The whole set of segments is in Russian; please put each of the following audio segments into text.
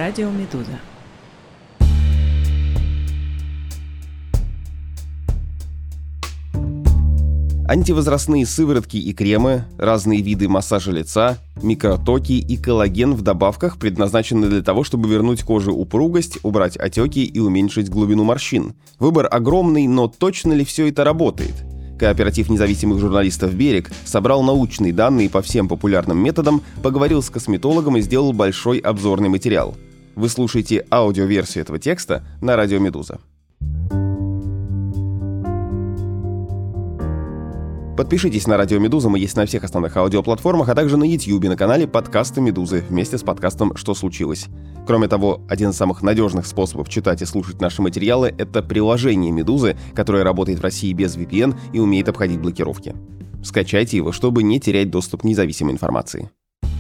радио «Медуза». Антивозрастные сыворотки и кремы, разные виды массажа лица, микротоки и коллаген в добавках предназначены для того, чтобы вернуть коже упругость, убрать отеки и уменьшить глубину морщин. Выбор огромный, но точно ли все это работает? Кооператив независимых журналистов «Берег» собрал научные данные по всем популярным методам, поговорил с косметологом и сделал большой обзорный материал. Вы слушаете аудиоверсию этого текста на радио «Медуза». Подпишитесь на радио «Медуза», мы есть на всех основных аудиоплатформах, а также на YouTube на канале подкаста «Медузы» вместе с подкастом «Что случилось?». Кроме того, один из самых надежных способов читать и слушать наши материалы — это приложение «Медузы», которое работает в России без VPN и умеет обходить блокировки. Скачайте его, чтобы не терять доступ к независимой информации.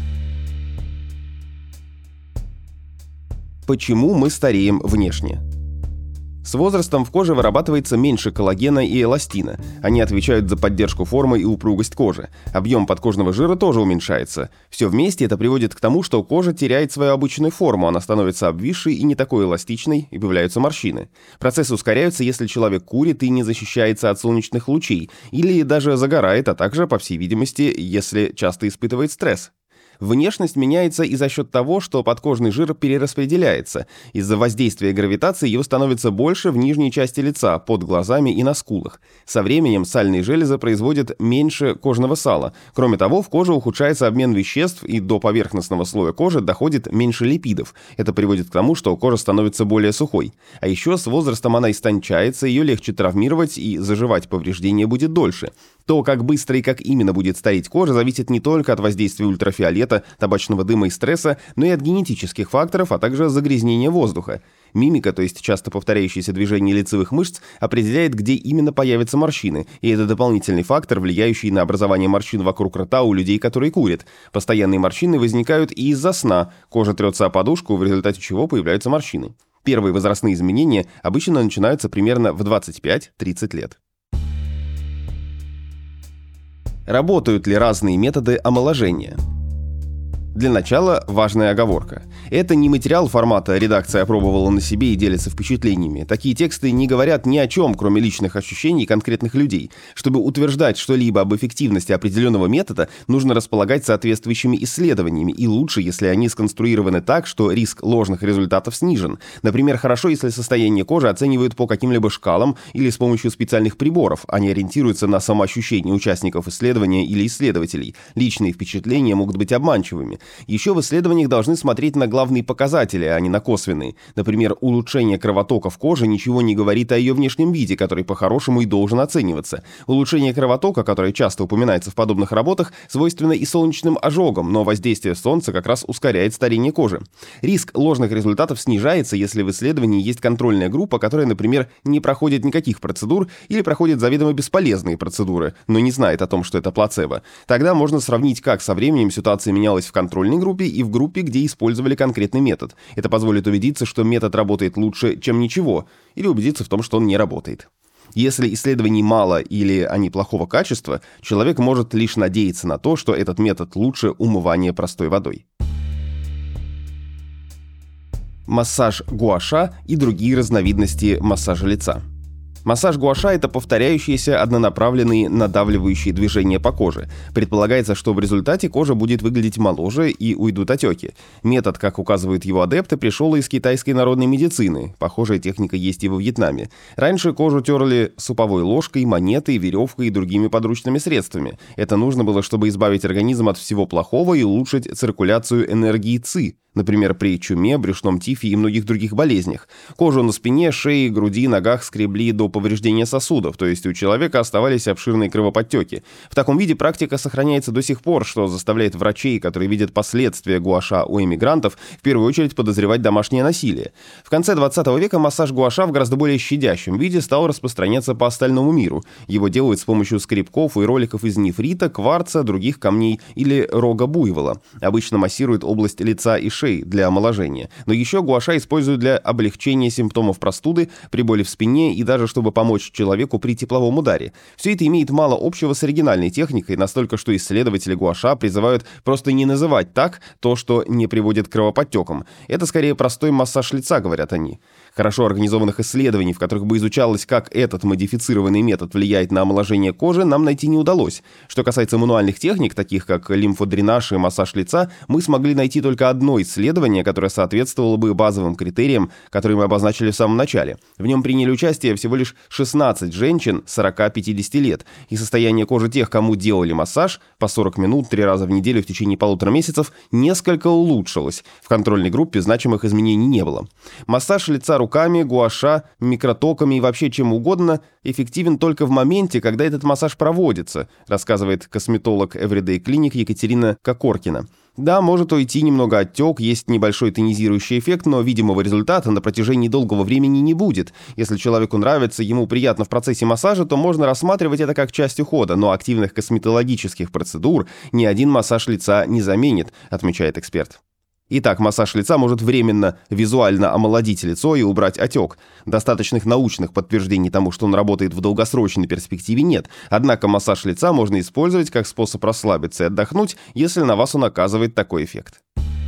Почему мы стареем внешне? С возрастом в коже вырабатывается меньше коллагена и эластина. Они отвечают за поддержку формы и упругость кожи. Объем подкожного жира тоже уменьшается. Все вместе это приводит к тому, что кожа теряет свою обычную форму, она становится обвисшей и не такой эластичной, и появляются морщины. Процессы ускоряются, если человек курит и не защищается от солнечных лучей, или даже загорает, а также, по всей видимости, если часто испытывает стресс. Внешность меняется и за счет того, что подкожный жир перераспределяется. Из-за воздействия гравитации его становится больше в нижней части лица, под глазами и на скулах. Со временем сальные железы производят меньше кожного сала. Кроме того, в коже ухудшается обмен веществ, и до поверхностного слоя кожи доходит меньше липидов. Это приводит к тому, что кожа становится более сухой. А еще с возрастом она истончается, ее легче травмировать, и заживать повреждения будет дольше. То, как быстро и как именно будет стареть кожа, зависит не только от воздействия ультрафиолета, табачного дыма и стресса, но и от генетических факторов, а также загрязнения воздуха. Мимика, то есть часто повторяющиеся движения лицевых мышц, определяет, где именно появятся морщины, и это дополнительный фактор, влияющий на образование морщин вокруг рта у людей, которые курят. Постоянные морщины возникают и из-за сна, кожа трется о подушку, в результате чего появляются морщины. Первые возрастные изменения обычно начинаются примерно в 25-30 лет. Работают ли разные методы омоложения? Для начала важная оговорка. Это не материал формата «редакция опробовала на себе и делится впечатлениями». Такие тексты не говорят ни о чем, кроме личных ощущений конкретных людей. Чтобы утверждать что-либо об эффективности определенного метода, нужно располагать соответствующими исследованиями, и лучше, если они сконструированы так, что риск ложных результатов снижен. Например, хорошо, если состояние кожи оценивают по каким-либо шкалам или с помощью специальных приборов, а не ориентируются на самоощущение участников исследования или исследователей. Личные впечатления могут быть обманчивыми. Еще в исследованиях должны смотреть на главные показатели, а не на косвенные. Например, улучшение кровотока в коже ничего не говорит о ее внешнем виде, который по-хорошему и должен оцениваться. Улучшение кровотока, которое часто упоминается в подобных работах, свойственно и солнечным ожогам, но воздействие солнца как раз ускоряет старение кожи. Риск ложных результатов снижается, если в исследовании есть контрольная группа, которая, например, не проходит никаких процедур или проходит заведомо бесполезные процедуры, но не знает о том, что это плацебо. Тогда можно сравнить, как со временем ситуация менялась в контрольной группе и в группе, где использовали конкретный метод. Это позволит убедиться, что метод работает лучше, чем ничего, или убедиться в том, что он не работает. Если исследований мало или они плохого качества, человек может лишь надеяться на то, что этот метод лучше умывания простой водой. Массаж гуаша и другие разновидности массажа лица. Массаж гуаша — это повторяющиеся однонаправленные надавливающие движения по коже. Предполагается, что в результате кожа будет выглядеть моложе и уйдут отеки. Метод, как указывают его адепты, пришел из китайской народной медицины. Похожая техника есть и во Вьетнаме. Раньше кожу терли суповой ложкой, монетой, веревкой и другими подручными средствами. Это нужно было, чтобы избавить организм от всего плохого и улучшить циркуляцию энергии ци. Например, при чуме, брюшном тифе и многих других болезнях. Кожу на спине, шее, груди, ногах скребли до повреждения сосудов, то есть у человека оставались обширные кровоподтеки. В таком виде практика сохраняется до сих пор, что заставляет врачей, которые видят последствия гуаша у эмигрантов, в первую очередь подозревать домашнее насилие. В конце 20 века массаж гуаша в гораздо более щадящем виде стал распространяться по остальному миру. Его делают с помощью скребков и роликов из нефрита, кварца, других камней или рога буйвола. Обычно массируют область лица и шеи, гуашей для омоложения, но еще гуаша используют для облегчения симптомов простуды, при боли в спине и даже чтобы помочь человеку при тепловом ударе. Все это имеет мало общего с оригинальной техникой, настолько, что исследователи гуаша призывают просто не называть так то, что не приводит к кровоподтекам. Это скорее простой массаж лица, говорят они. Хорошо организованных исследований, в которых бы изучалось, как этот модифицированный метод влияет на омоложение кожи, нам найти не удалось. Что касается мануальных техник, таких как лимфодренаж и массаж лица, мы смогли найти только одно исследование, которое соответствовало бы базовым критериям, которые мы обозначили в самом начале. В нем приняли участие всего лишь 16 женщин 40-50 лет, и состояние кожи тех, кому делали массаж по 40 минут 3 раза в неделю в течение 1,5 месяцев, несколько улучшилось. В контрольной группе значимых изменений не было. Массаж лица руками, гуаша, микротоками и вообще чем угодно эффективен только в моменте, когда этот массаж проводится, рассказывает косметолог Everyday Clinic Екатерина Кокоркина. Да, может уйти немного отек, есть небольшой тонизирующий эффект, но видимого результата на протяжении долгого времени не будет. Если человеку нравится, ему приятно в процессе массажа, то можно рассматривать это как часть ухода, но активных косметологических процедур ни один массаж лица не заменит, отмечает эксперт. Итак, массаж лица может временно визуально омолодить лицо и убрать отек. Достаточных научных подтверждений тому, что он работает в долгосрочной перспективе, нет. Однако массаж лица можно использовать как способ расслабиться и отдохнуть, если на вас он оказывает такой эффект.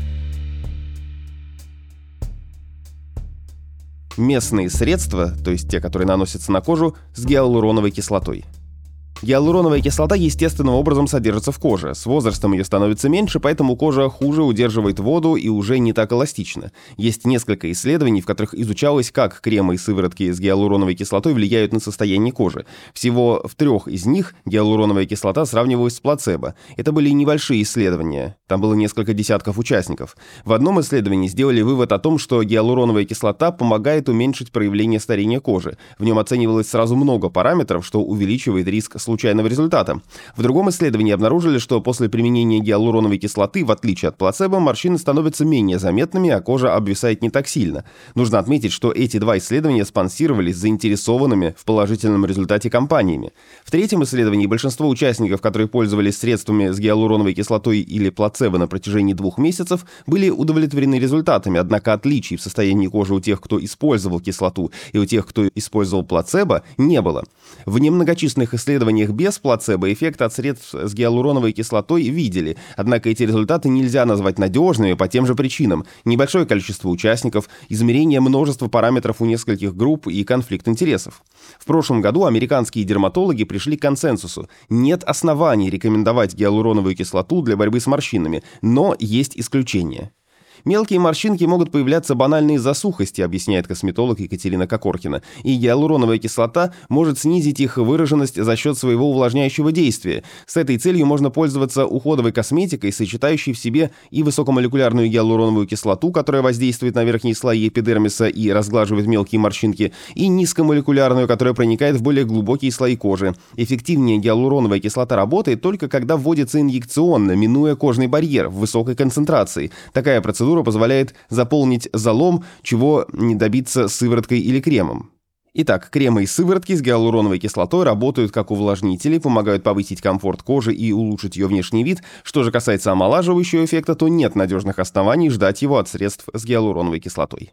Местные средства, то есть те, которые наносятся на кожу, с гиалуроновой кислотой. Гиалуроновая кислота естественным образом содержится в коже. С возрастом ее становится меньше, поэтому кожа хуже удерживает воду и уже не так эластична. Есть несколько исследований, в которых изучалось, как кремы и сыворотки с гиалуроновой кислотой влияют на состояние кожи. Всего в 3 из них гиалуроновая кислота сравнивалась с плацебо. Это были небольшие исследования. Там было несколько десятков участников. В одном исследовании сделали вывод о том, что гиалуроновая кислота помогает уменьшить проявление старения кожи. В нем оценивалось сразу много параметров, что увеличивает риск случайного результата. В другом исследовании обнаружили, что после применения гиалуроновой кислоты, в отличие от плацебо, морщины становятся менее заметными, а кожа обвисает не так сильно. Нужно отметить, что эти 2 исследования спонсировались заинтересованными в положительном результате компаниями. В третьем исследовании большинство участников, которые пользовались средствами с гиалуроновой кислотой или плацебо на протяжении 2 месяцев, были удовлетворены результатами, однако отличий в состоянии кожи у тех, кто использовал кислоту, и у тех, кто использовал плацебо, не было. В немногочисленных исследованиях без плацебо эффект от средств с гиалуроновой кислотой видели, однако эти результаты нельзя назвать надежными по тем же причинам. Небольшое количество участников, измерение множества параметров у нескольких групп и конфликт интересов. В прошлом году американские дерматологи пришли к консенсусу. Нет оснований рекомендовать гиалуроновую кислоту для борьбы с морщинами, но есть исключения. Мелкие морщинки могут появляться банально из-за сухости, объясняет косметолог Екатерина Кокоркина, и гиалуроновая кислота может снизить их выраженность за счет своего увлажняющего действия. С этой целью можно пользоваться уходовой косметикой, сочетающей в себе и высокомолекулярную гиалуроновую кислоту, которая воздействует на верхние слои эпидермиса и разглаживает мелкие морщинки, и низкомолекулярную, которая проникает в более глубокие слои кожи. Эффективнее гиалуроновая кислота работает только когда вводится инъекционно, минуя кожный барьер в высокой концентрации. Такая процедура позволяет заполнить залом, чего не добиться сывороткой или кремом. Итак, кремы и сыворотки с гиалуроновой кислотой работают как увлажнители, помогают повысить комфорт кожи и улучшить ее внешний вид. Что же касается омолаживающего эффекта, то нет надежных оснований ждать его от средств с гиалуроновой кислотой.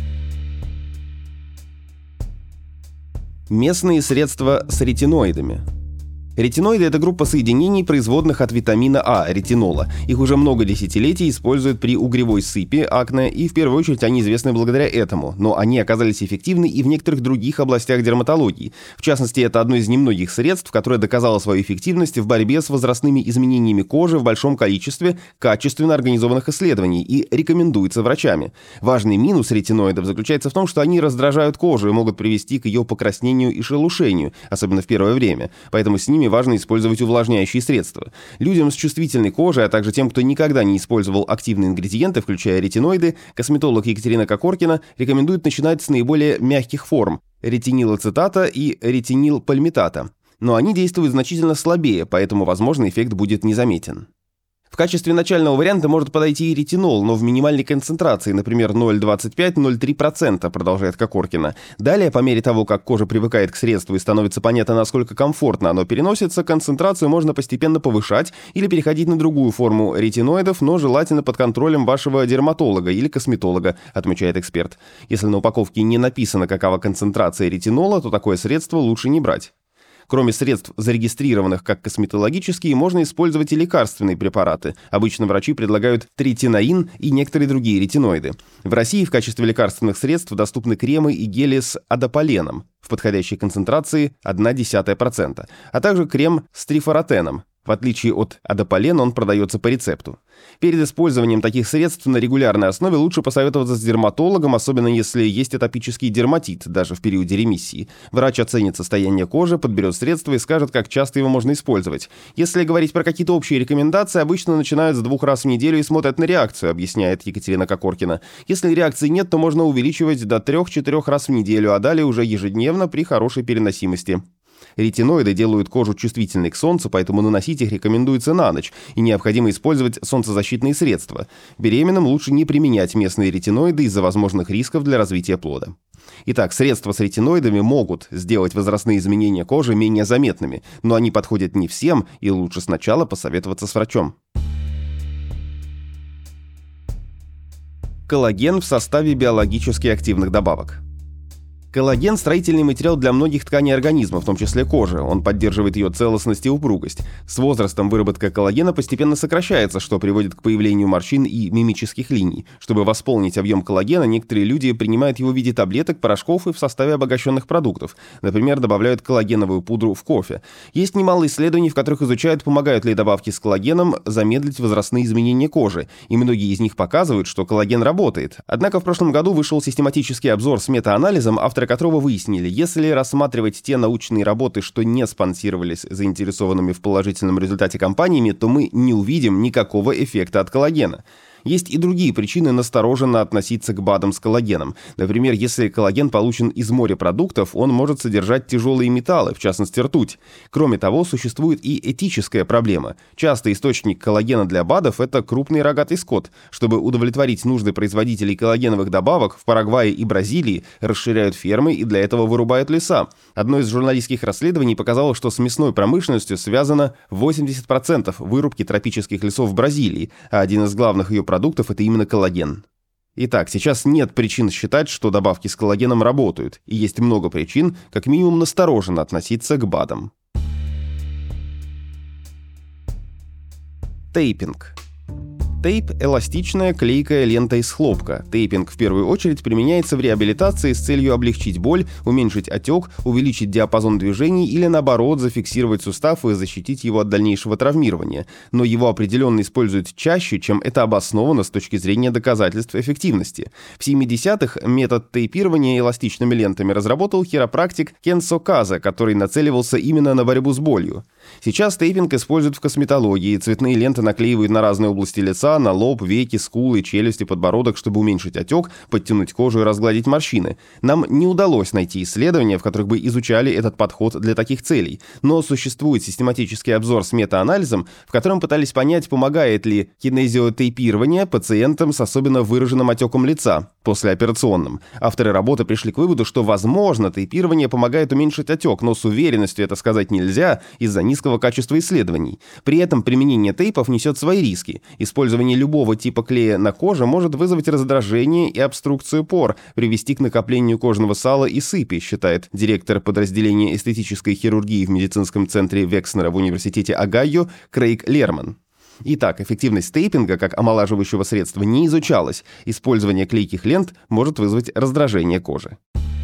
Местные средства с ретиноидами. Ретиноиды – это группа соединений, производных от витамина А, ретинола. Их уже много десятилетий используют при угревой сыпи, акне, и в первую очередь они известны благодаря этому. Но они оказались эффективны и в некоторых других областях дерматологии. В частности, это одно из немногих средств, которое доказало свою эффективность в борьбе с возрастными изменениями кожи в большом количестве качественно организованных исследований и рекомендуется врачами. Важный минус ретиноидов заключается в том, что они раздражают кожу и могут привести к ее покраснению и шелушению, особенно в первое время. Поэтому с ними важно использовать увлажняющие средства. Людям с чувствительной кожей, а также тем, кто никогда не использовал активные ингредиенты, включая ретиноиды, косметолог Екатерина Кокоркина рекомендует начинать с наиболее мягких форм – ретинилацетата и ретинилпальмитата. Но они действуют значительно слабее, поэтому, возможно, эффект будет незаметен. В качестве начального варианта может подойти и ретинол, но в минимальной концентрации, например, 0,25-0,3%, продолжает Кокоркина. Далее, по мере того, как кожа привыкает к средству и становится понятно, насколько комфортно оно переносится, концентрацию можно постепенно повышать или переходить на другую форму ретиноидов, но желательно под контролем вашего дерматолога или косметолога, отмечает эксперт. Если на упаковке не написано, какова концентрация ретинола, то такое средство лучше не брать. Кроме средств, зарегистрированных как косметологические, можно использовать и лекарственные препараты. Обычно врачи предлагают третинаин и некоторые другие ретиноиды. В России в качестве лекарственных средств доступны кремы и гели с адапаленом в подходящей концентрации 0,1%, а также крем с трифоротеном. В отличие от адапалена, он продается по рецепту. Перед использованием таких средств на регулярной основе лучше посоветоваться с дерматологом, особенно если есть атопический дерматит, даже в периоде ремиссии. Врач оценит состояние кожи, подберет средства и скажет, как часто его можно использовать. Если говорить про какие-то общие рекомендации, обычно начинают с 2 раз в неделю и смотрят на реакцию, объясняет Екатерина Кокоркина. Если реакции нет, то можно увеличивать до 3-4 раз в неделю, а далее уже ежедневно при хорошей переносимости. Ретиноиды делают кожу чувствительной к солнцу, поэтому наносить их рекомендуется на ночь, и необходимо использовать солнцезащитные средства. Беременным лучше не применять местные ретиноиды из-за возможных рисков для развития плода. Итак, средства с ретиноидами могут сделать возрастные изменения кожи менее заметными, но они подходят не всем, и лучше сначала посоветоваться с врачом. Коллаген в составе биологически активных добавок. Коллаген – строительный материал для многих тканей организма, в том числе кожи. Он поддерживает ее целостность и упругость. С возрастом выработка коллагена постепенно сокращается, что приводит к появлению морщин и мимических линий. Чтобы восполнить объем коллагена, некоторые люди принимают его в виде таблеток, порошков и в составе обогащенных продуктов. Например, добавляют коллагеновую пудру в кофе. Есть немало исследований, в которых изучают, помогают ли добавки с коллагеном замедлить возрастные изменения кожи. И многие из них показывают, что коллаген работает. Однако в прошлом году вышел систематический обзор с метаанализом, авторы которого выяснили, если рассматривать те научные работы, что не спонсировались заинтересованными в положительном результате компаниями, то мы не увидим никакого эффекта от коллагена. Есть и другие причины настороженно относиться к БАДам с коллагеном. Например, если коллаген получен из морепродуктов, он может содержать тяжелые металлы, в частности ртуть. Кроме того, существует и этическая проблема. Частый источник коллагена для БАДов – это крупный рогатый скот. Чтобы удовлетворить нужды производителей коллагеновых добавок, в Парагвае и Бразилии расширяют фермы и для этого вырубают леса. Одно из журналистских расследований показало, что с мясной промышленностью связано 80% вырубки тропических лесов в Бразилии, а один из главных ее продуктов – это именно коллаген. Итак, сейчас нет причин считать, что добавки с коллагеном работают, и есть много причин, как минимум настороженно относиться к БАДам. Тейпинг. Тейп – эластичная клейкая лента из хлопка. Тейпинг в первую очередь применяется в реабилитации с целью облегчить боль, уменьшить отек, увеличить диапазон движений или, наоборот, зафиксировать сустав и защитить его от дальнейшего травмирования. Но его определенно используют чаще, чем это обосновано с точки зрения доказательств эффективности. В 70-х метод тейпирования эластичными лентами разработал хиропрактик Кенсо Каза, который нацеливался именно на борьбу с болью. Сейчас тейпинг используют в косметологии, цветные ленты наклеивают на разные области лица, на лоб, веки, скулы, челюсти, подбородок, чтобы уменьшить отек, подтянуть кожу и разгладить морщины. Нам не удалось найти исследования, в которых бы изучали этот подход для таких целей, но существует систематический обзор с метаанализом, в котором пытались понять, помогает ли кинезиотейпирование пациентам с особенно выраженным отеком лица послеоперационным. Авторы работы пришли к выводу, что, возможно, тейпирование помогает уменьшить отек, но с уверенностью это сказать нельзя из-за низкого качества исследований. При этом применение тейпов несет свои риски. Использование любого типа клея на коже может вызвать раздражение и обструкцию пор, привести к накоплению кожного сала и сыпи, считает директор подразделения эстетической хирургии в медицинском центре Векснера в университете Огайо Крейг Лерман. Итак, эффективность тейпинга как омолаживающего средства не изучалась. Использование клейких лент может вызвать раздражение кожи.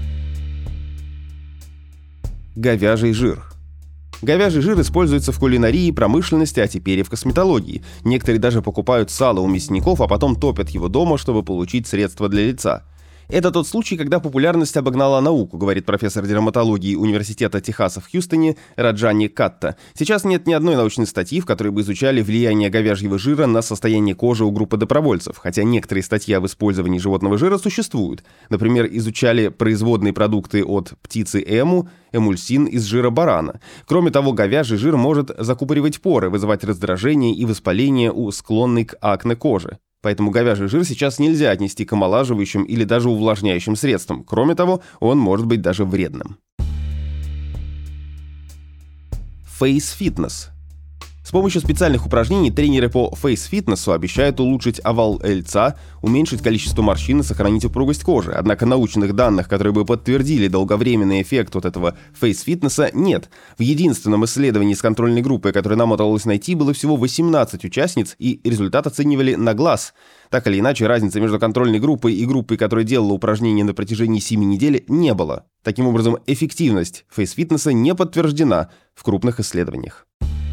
Говяжий жир. Говяжий жир используется в кулинарии, промышленности, а теперь и в косметологии. Некоторые даже покупают сало у мясников, а потом топят его дома, чтобы получить средства для лица. Это тот случай, когда популярность обогнала науку, говорит профессор дерматологии Университета Техаса в Хьюстоне Раджани Катта. Сейчас нет ни одной научной статьи, в которой бы изучали влияние говяжьего жира на состояние кожи у группы добровольцев, хотя некоторые статьи об использовании животного жира существуют. Например, изучали производные продукты от птицы эму, эмульсин из жира барана. Кроме того, говяжий жир может закупоривать поры, вызывать раздражение и воспаление у склонной к акне кожи. Поэтому говяжий жир сейчас нельзя отнести к омолаживающим или даже увлажняющим средствам. Кроме того, он может быть даже вредным. Фейс-фитнес. С помощью специальных упражнений тренеры по фейс-фитнесу обещают улучшить овал лица, уменьшить количество морщин и сохранить упругость кожи. Однако научных данных, которые бы подтвердили долговременный эффект от этого фейс-фитнеса, нет. В единственном исследовании с контрольной группой, которое нам удалось найти, было всего 18 участниц, и результат оценивали на глаз. Так или иначе, разницы между контрольной группой и группой, которая делала упражнения на протяжении 7 недель, не было. Таким образом, эффективность фейс-фитнеса не подтверждена в крупных исследованиях.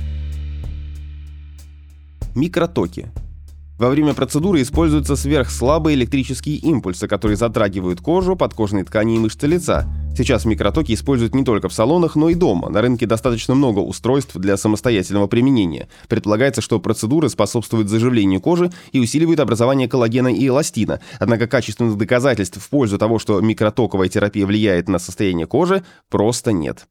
Микротоки. Во время процедуры используются сверхслабые электрические импульсы, которые затрагивают кожу, подкожные ткани и мышцы лица. Сейчас микротоки используют не только в салонах, но и дома. На рынке достаточно много устройств для самостоятельного применения. Предполагается, что процедуры способствуют заживлению кожи и усиливают образование коллагена и эластина. Однако качественных доказательств в пользу того, что микротоковая терапия влияет на состояние кожи, просто нет.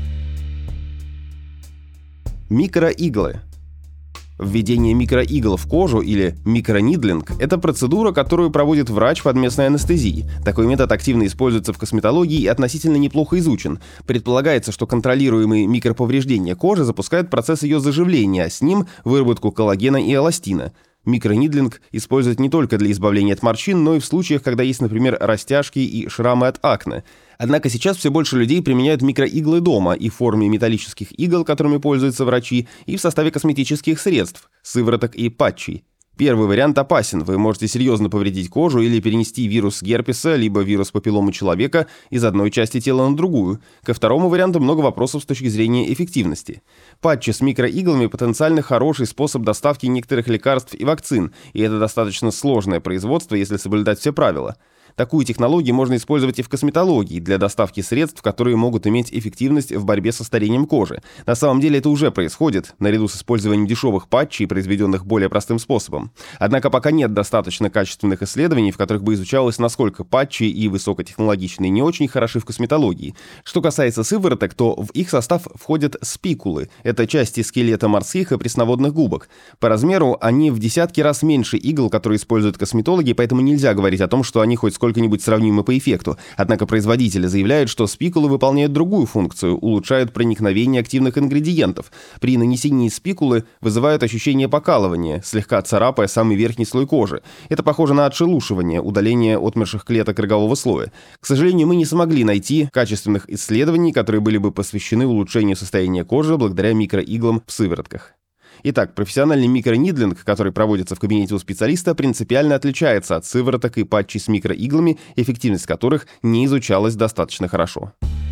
Микроиглы. Введение микроигл в кожу или микронидлинг – это процедура, которую проводит врач под местной анестезией. Такой метод активно используется в косметологии и относительно неплохо изучен. Предполагается, что контролируемые микроповреждения кожи запускают процесс ее заживления, а с ним выработку коллагена и эластина. Микронидлинг используют не только для избавления от морщин, но и в случаях, когда есть, например, растяжки и шрамы от акне. Однако сейчас все больше людей применяют микроиглы дома и в форме металлических игл, которыми пользуются врачи, и в составе косметических средств, сывороток и патчей. Первый вариант опасен. Вы можете серьезно повредить кожу или перенести вирус герпеса, либо вирус папилломы человека из одной части тела на другую. Ко второму варианту много вопросов с точки зрения эффективности. Патчи с микроиглами потенциально хороший способ доставки некоторых лекарств и вакцин, и это достаточно сложное производство, если соблюдать все правила. Такую технологию можно использовать и в косметологии для доставки средств, которые могут иметь эффективность в борьбе со старением кожи. На самом деле это уже происходит, наряду с использованием дешевых патчей, произведенных более простым способом. Однако пока нет достаточно качественных исследований, в которых бы изучалось, насколько патчи и высокотехнологичные не очень хороши в косметологии. Что касается сывороток, то в их состав входят спикулы. Это части скелета морских и пресноводных губок. По размеру они в десятки раз меньше игл, которые используют косметологи, поэтому нельзя говорить о том, что они хоть сколько-нибудь сравнимы по эффекту. Однако производители заявляют, что спикулы выполняют другую функцию, улучшают проникновение активных ингредиентов. При нанесении спикулы вызывают ощущение покалывания, слегка царапая самый верхний слой кожи. Это похоже на отшелушивание, удаление отмерших клеток рогового слоя. К сожалению, мы не смогли найти качественных исследований, которые были бы посвящены улучшению состояния кожи благодаря микроиглам в сыворотках. Итак, профессиональный микронидлинг, который проводится в кабинете у специалиста, принципиально отличается от сывороток и патчей с микроиглами, эффективность которых не изучалась достаточно хорошо.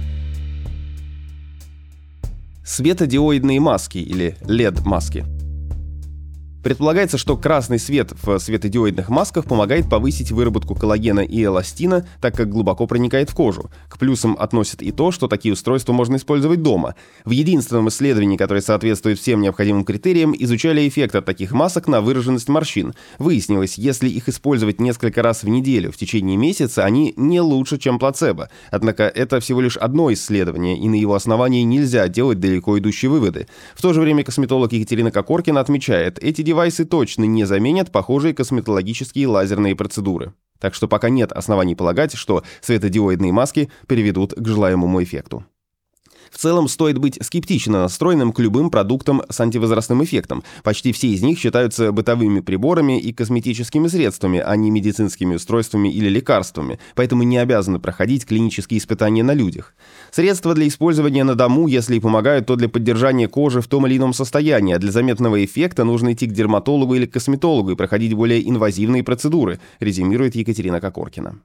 Светодиоидные маски или LED-маски. Предполагается, что красный свет в светодиодных масках помогает повысить выработку коллагена и эластина, так как глубоко проникает в кожу. К плюсам относят и то, что такие устройства можно использовать дома. В единственном исследовании, которое соответствует всем необходимым критериям, изучали эффект от таких масок на выраженность морщин. Выяснилось, если их использовать несколько раз в неделю в течение месяца, они не лучше, чем плацебо. Однако это всего лишь одно исследование, и на его основании нельзя делать далеко идущие выводы. В то же время косметолог Екатерина Кокоркина отмечает, эти девайсы точно не заменят похожие косметологические лазерные процедуры. Так что пока нет оснований полагать, что светодиоидные маски приведут к желаемому эффекту. В целом, стоит быть скептично настроенным к любым продуктам с антивозрастным эффектом. Почти все из них считаются бытовыми приборами и косметическими средствами, а не медицинскими устройствами или лекарствами, поэтому не обязаны проходить клинические испытания на людях. Средства для использования на дому, если и помогают, то для поддержания кожи в том или ином состоянии, а для заметного эффекта нужно идти к дерматологу или к косметологу и проходить более инвазивные процедуры, резюмирует Екатерина Кокоркина.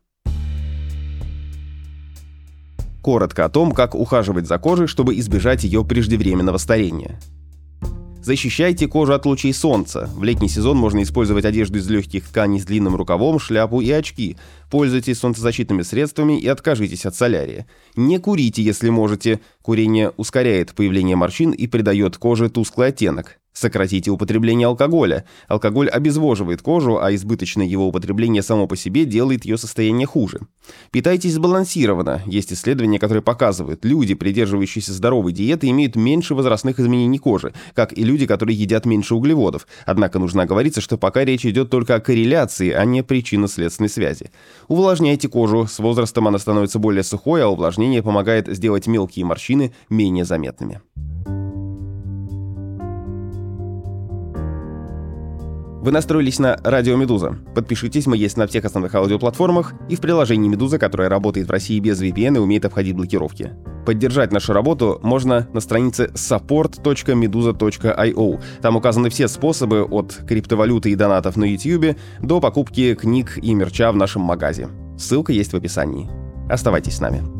Коротко о том, как ухаживать за кожей, чтобы избежать ее преждевременного старения. Защищайте кожу от лучей солнца. В летний сезон можно использовать одежду из легких тканей с длинным рукавом, шляпу и очки. Пользуйтесь солнцезащитными средствами и откажитесь от солярия. Не курите, если можете. Курение ускоряет появление морщин и придает коже тусклый оттенок. Сократите употребление алкоголя. Алкоголь обезвоживает кожу, а избыточное его употребление само по себе делает ее состояние хуже. Питайтесь сбалансированно. Есть исследования, которые показывают, люди, придерживающиеся здоровой диеты, имеют меньше возрастных изменений кожи, как и люди, которые едят меньше углеводов. Однако нужно оговориться, что пока речь идет только о корреляции, а не причинно-следственной связи. Увлажняйте кожу. С возрастом она становится более сухой, а увлажнение помогает сделать мелкие морщины менее заметными. Вы настроились на Радио Медуза. Подпишитесь, мы есть на всех основных аудиоплатформах и в приложении Медуза, которое работает в России без VPN и умеет обходить блокировки. Поддержать нашу работу можно на странице support.meduza.io. Там указаны все способы от криптовалюты и донатов на YouTube до покупки книг и мерча в нашем магазе. Ссылка есть в описании. Оставайтесь с нами.